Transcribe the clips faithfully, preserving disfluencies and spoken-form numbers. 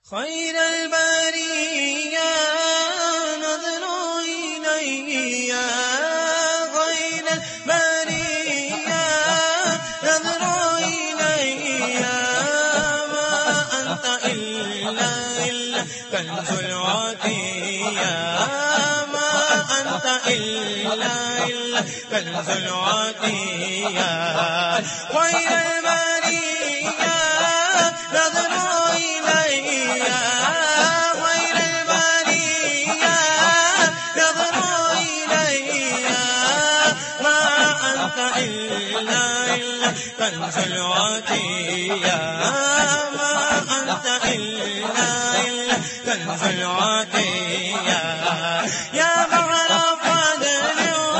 خير البرية نظر إلي خير البرية نظر إلي ما أنت إلا إلا كنز العطية ما أنت إلا إلا كنز العطية خير البرية نظر إلي خير البرية نظر إلي ما أنت إلا إلا كنز العطية ما أنت إلا إلا كنز العطية يا بحر فضل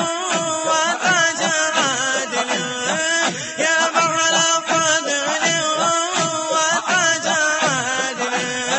وتاج عدل يا بحر فضل وتاج عدل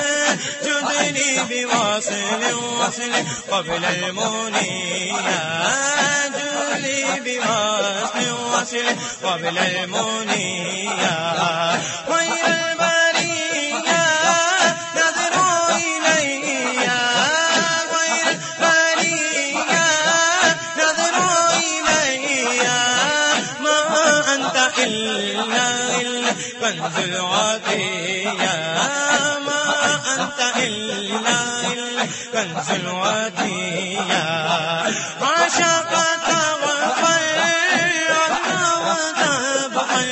جدني بواصل وصل قبل المنية جدني بواصل وصل قبل المنية خير البرية نظر إلي خير البرية نظر إلي ما أنت إلا إلا كنز العطية ما أنت إلا إلا كنز العطية عشقت وغفر عنا وتبخل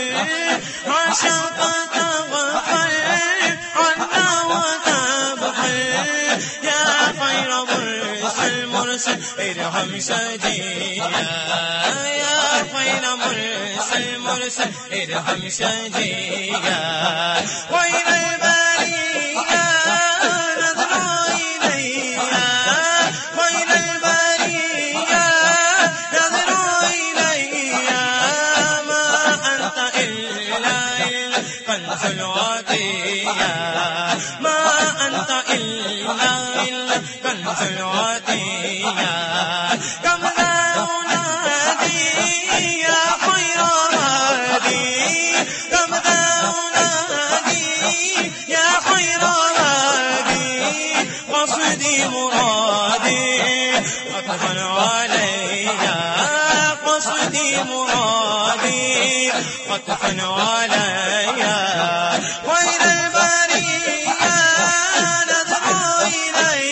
عشقت وغفر عنا وتبخل يا خير مرسل مرسل ارحم شجيا يا خير مرسل مرسل ارحم شجيا خير البرية نظر إلي خير البرية نظر إلي ما أنت إلا إلا كنز العطية ما أنت إلا إلا كنز العطية كم ذا أنادي يا خير هادي كم ذا أنادي يا خير هادي قصدي مرادي أطفال علي قصدي مرادي أطفال علي خير البرية نظر إلي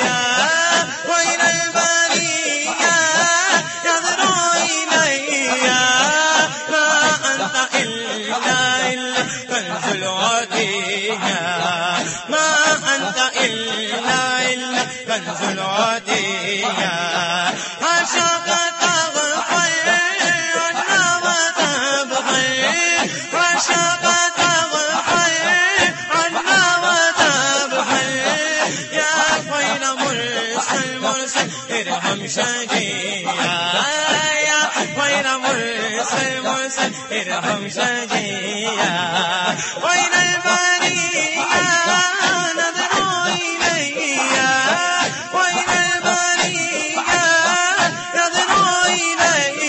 خير البرية نظر إلي ما أنت إلا إلا كنز العطية ما أنت إلا إلا كنز العطية عشقت غفر عنا وتبخل عشقت غفر عنا وتبخل يا خير مرسل مرسل ارحم شجيا يا خير مرسل مرسل ارحم شجيا خير البرية نظر إلي خير البرية نظر إلي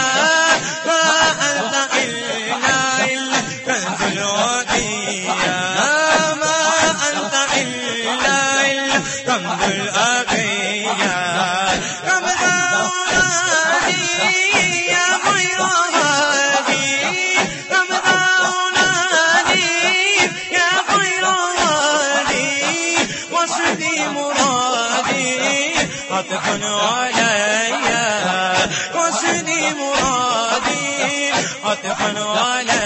ما أنت إلا إلا كنز العطية ما أنت إلا إلا كنز العطية كم ذا أنادي يا خير هادي كم ذا أنادي يا خير هادي قصدي مرادي عطفا علي قصدي مرادي عطفا علي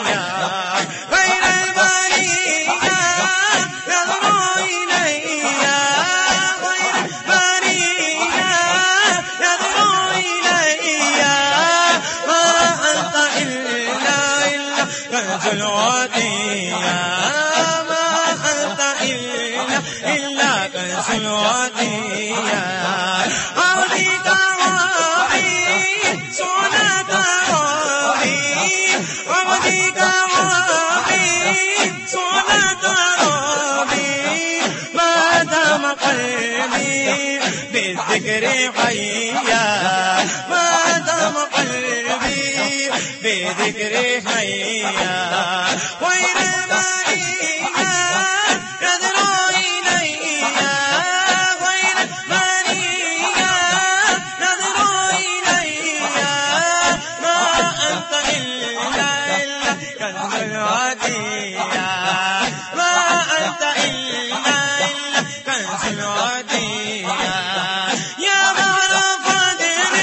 غير البرية نظر إلي غير البرية نظر إلي ما أنت إلا إلا كنز العطية ما أنت إلا إلا كنز العطية أرضيك ربي صلاة ربي أرضيك ربي صلاة ربي ما دام قلبي بالذكر حيا ما دام قلبي بذكر حيا خير البرية يدرى العطية ما أنت إلا إلا كنز العطية يا بحر فضل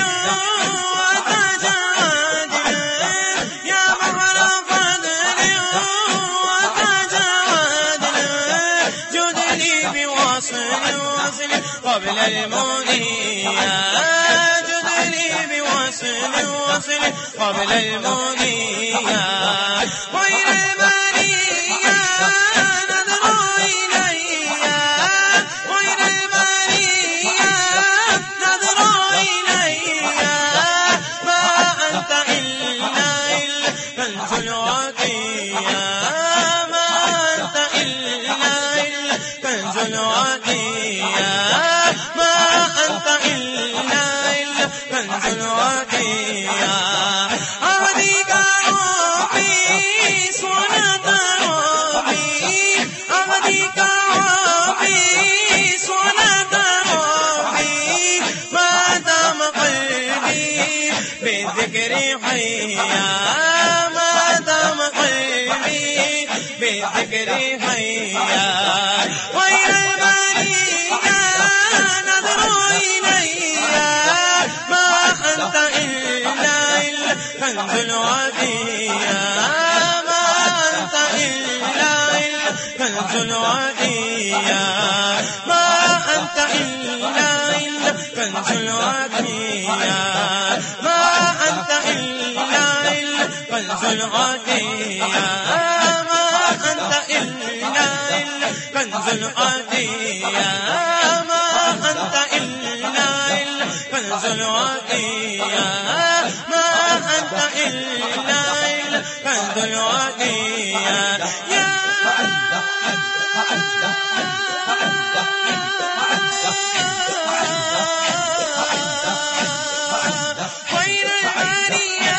وتاج عدل يا بحر فضل وتاج عدل جدني بوصل وصل قبل المنية جدني بوصل وصل قبل المنية غير المنية نظر إليها غير المنية نظر إليها ما أنت إلا إلا كنز العطية ما أنت إلا إلا كنز العطية ما أنت إلا إلا كنز العطية أهديك ربي صلاة ربي أهديك ربي صلاة ربي ما دام قلبي بالذكر حيا ما دام قلبي بالذكر حيا غير المنية نظر إليها ما أنت إلا إلا كنز العطية ما أنت إلا إلا كنز العطية ما أنت إلا إلا كنز العطية ما أنت إلا إلا كنز العطية ما أنت إلا إلا كنز العطية ما أنت إلا إلا كنز العطية ما أنت إلا إلا كنز العطية يا خير البرية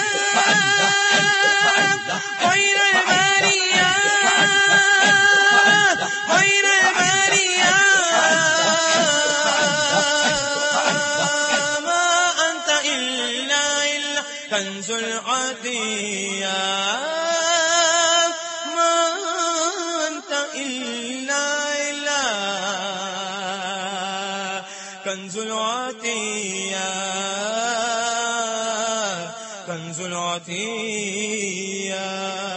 خير البرية خير البرية ما أنت إلا إلا كنز العطية ما أنت إلا إلا كنز العطية كنز العطية